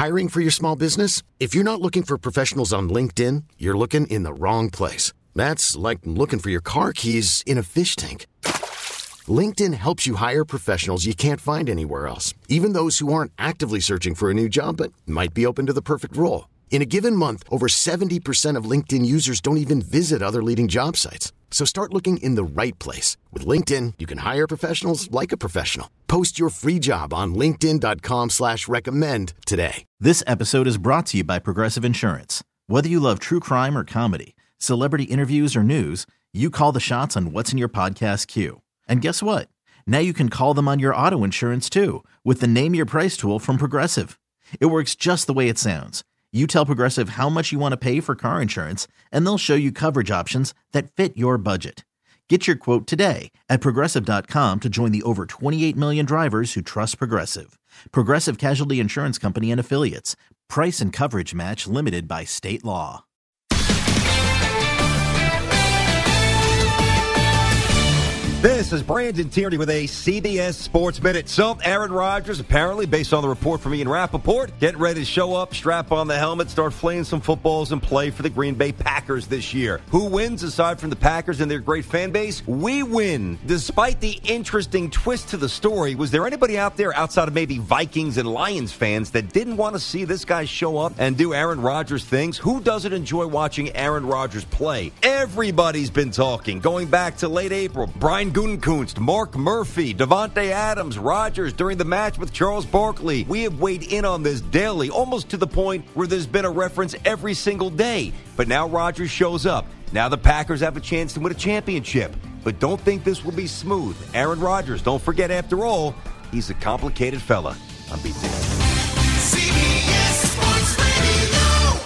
Hiring for your small business? If you're not looking for professionals on LinkedIn, you're looking in the wrong place. That's like looking for your car keys in a fish tank. LinkedIn helps you hire professionals you can't find anywhere else, even those who aren't actively searching for a new job but might be open to the perfect role. In a given month, over 70% of LinkedIn users don't even visit other leading job sites. So start looking in the right place. With LinkedIn, you can hire professionals like a professional. Post your free job on linkedin.com/recommend today. This episode is brought to you by Progressive Insurance. Whether you love true crime or comedy, celebrity interviews or news, you call the shots on what's in your podcast queue. And guess what? Now you can call them on your auto insurance too with the Name Your Price tool from Progressive. It works just the way it sounds. You tell Progressive how much you want to pay for car insurance, and they'll show you coverage options that fit your budget. Get your quote today at Progressive.com to join the over 28 million drivers who trust Progressive. Progressive Casualty Insurance Company and Affiliates. Price and coverage match limited by state law. This is Brandon Tierney with a CBS Sports Minute. So, Aaron Rodgers, apparently, based on the report from Ian Rappaport, getting ready to show up, strap on the helmet, start flaying some footballs, and play for the Green Bay Packers this year. Who wins aside from the Packers and their great fan base? We win. Despite the interesting twist to the story, was there anybody out there outside of maybe Vikings and Lions fans that didn't want to see this guy show up and do Aaron Rodgers things? Who doesn't enjoy watching Aaron Rodgers play? Everybody's been talking. Going back to late April, Brian Gutekunst, Mark Murphy, Davante Adams, Rodgers during the match with Charles Barkley. We have weighed in on this daily, almost to the point where there's been a reference every single day. But now Rodgers shows up. Now the Packers have a chance to win a championship. But don't think this will be smooth. Aaron Rodgers, don't forget, after all, he's a complicated fella. I'm BT. CBS Sports Radio.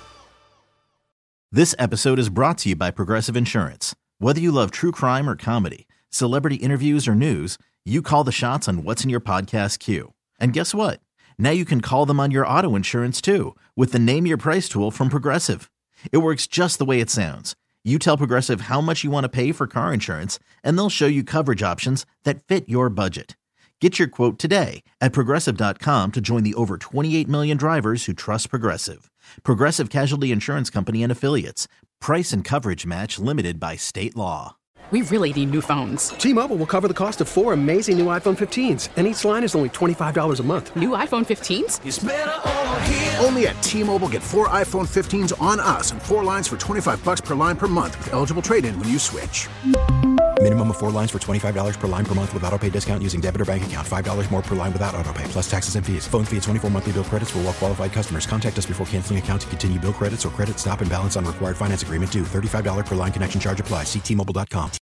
This episode is brought to you by Progressive Insurance. Whether you love true crime or comedy, celebrity interviews or news, you call the shots on what's in your podcast queue. And guess what? Now you can call them on your auto insurance too with the Name Your Price tool from Progressive. It works just the way it sounds. You tell Progressive how much you want to pay for car insurance, and they'll show you coverage options that fit your budget. Get your quote today at Progressive.com to join the over 28 million drivers who trust Progressive. Progressive Casualty Insurance Company and Affiliates. Price and coverage match limited by state law. We really need new phones. T-Mobile will cover the cost of 4 amazing new iPhone 15s, and each line is only $25 a month. New iPhone 15s? It's better over here. Only at T-Mobile, get 4 iPhone 15s on us and 4 lines for $25 per line per month with eligible trade-in when you switch. Minimum of 4 lines for $25 per line per month with autopay discount using debit or bank account. $5 more per line without autopay, plus taxes and fees. Phone fee at 24 monthly bill credits for well-qualified customers. Contact us before canceling account to continue bill credits or credit stop and balance on required finance agreement due. $35 per line connection charge applies. See T-Mobile.com.